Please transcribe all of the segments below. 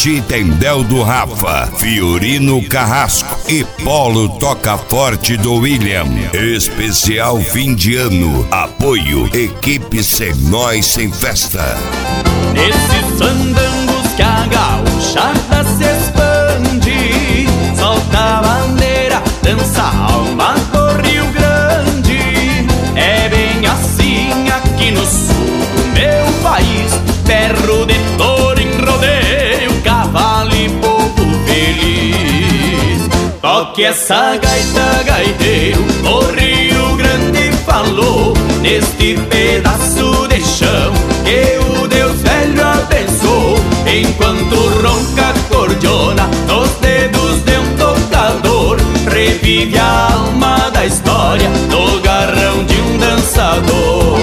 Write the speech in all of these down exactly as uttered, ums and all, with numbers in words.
Paraty tem Del do Rafa, Fiorino Carrasco e Polo Toca Forte do William. Especial fim de ano. Apoio Equipe Sem Nós Sem Festa. Nesses fandangos que a gauchada se expande, solta a bandeira, dança a alma do Rio Grande. É bem assim aqui no sul do meu país, ferro de touro em rodeio, cavalo e povo feliz. Toque essa gaita, gaiteiro, o Rio Grande falou, neste pedaço de chão que o Deus velho abençoou. Enquanto ronca a cordiona nos dedos de um tocador, revive a alma da história no garrão de um dançador.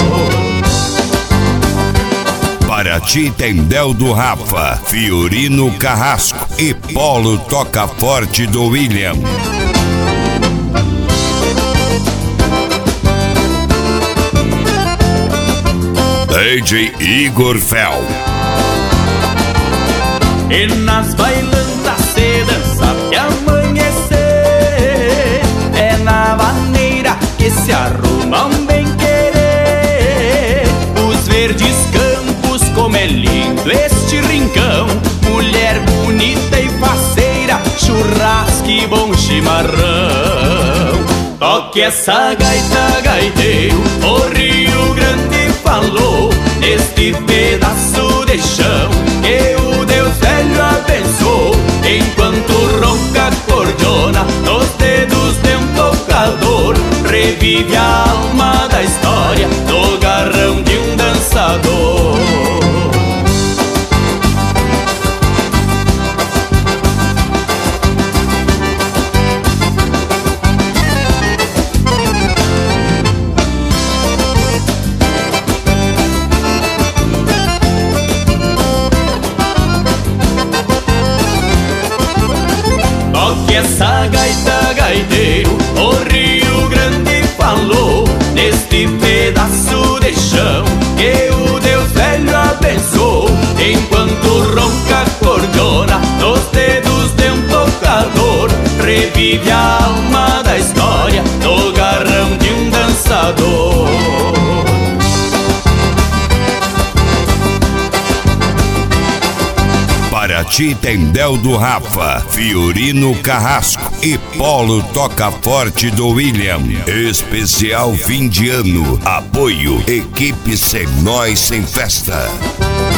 Paraty tem Del do Rafa, Fiorino Carrasco e Polo Toca Forte do William. D J Igor Fel. E nas bailantas se dança até amanhecer, é na maneira que se arruma um bem-querer. Os verdes campos, como é lindo este rincão, mulher bonita e faceira, churrasco e bom chimarrão. Toque essa gaita, gaiteiro, o Rio Grande falou, neste pedaço de chão que o Deus velho abençoou. Enquanto ronca a cordiona nos dedos de um tocador, revive a alma da história no garrão de um dançador. Essa gaita, gaiteiro, o Rio Grande falou, neste pedaço de chão que o Deus velho abençoou. Enquanto ronca a cordiona nos dedos de um tocador, revive a alma da história no garrão de um dançador. Paraty tem Del do Rafa, Fiorino Carrasco e Polo Toca Forte do William. Especial fim de ano. Apoio Equipe Sem Nós Sem Festa.